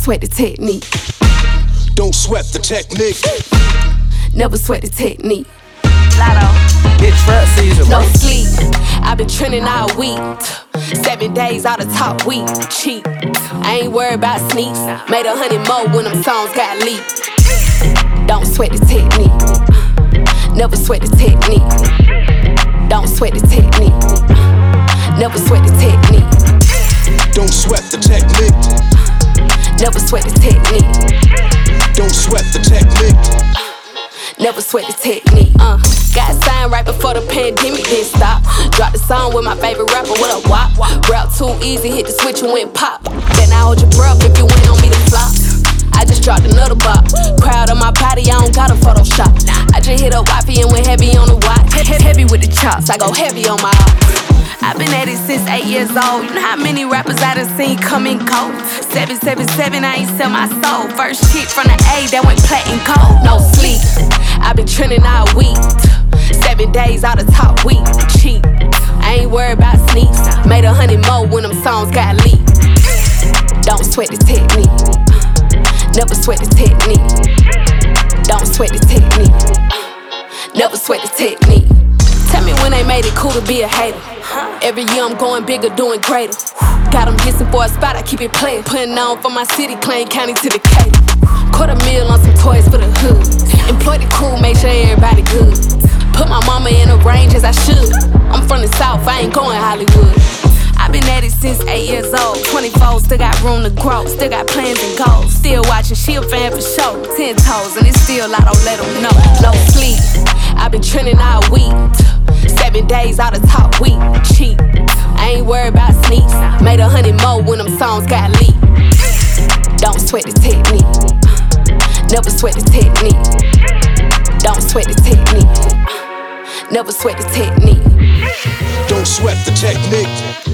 sweat the technique. Don't sweat the technique. Never sweat the technique. Lotto. It's trap season, No bro. sleep, I've been trending all week. 7 days out of top week, cheap. I ain't worried about sneaks. Made 100 more when them songs got leaked. Don't sweat the technique. Never sweat the technique. Don't sweat the technique. Never sweat the technique. Don't sweat the technique. Never sweat the technique. Don't sweat the technique. Never sweat the technique. Got signed right before the pandemic didn't stop. Dropped the song with my favorite rapper with a wop. Rap too easy, hit the switch and went pop. Then I hold your breath if you ain't on me to flop. I just dropped another bop. Crowd on my body, I don't got a Photoshop. I just hit a wifey and went heavy on the watch. Heavy with the chops, I go heavy on my ops. I've been at it since 8 years old. You know how many rappers I done seen come and go? 777, I ain't sell my soul. First chick from the A that went platinum gold. No sleep, I've been trending all week. 7 days out of top week, cheap. I ain't worried about sneaks. Made 100 more when them songs got leaked. Don't sweat the technique. Never sweat the technique. Don't sweat the technique. Never sweat the technique. Tell me when they made it cool to be a hater. Every year I'm going bigger, doing greater. Got them hissing for a spot, I keep it playing. Putting on for my city, Claim County to Decatur. $250,000 on some toys for the hood. Employ the crew, make sure everybody good. Put my mama in a range as I should. I'm from the South, I ain't going Hollywood. I've been at it since 8 years old. 24, still got room to grow. Still got plans and goals. Still watching, she a fan for sure. 10 toes, and it's still I don't let them know. No sleep, I've been trending all week. 7 days out of top week, cheap. I ain't worried about sneaks. Made 100 more when them songs got leaked. Don't sweat the technique. Never sweat the technique. Don't sweat the technique. Never sweat the technique. Don't sweat the technique.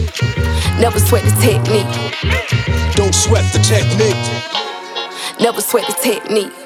Never sweat the technique. Don't sweat the technique. Never sweat the technique.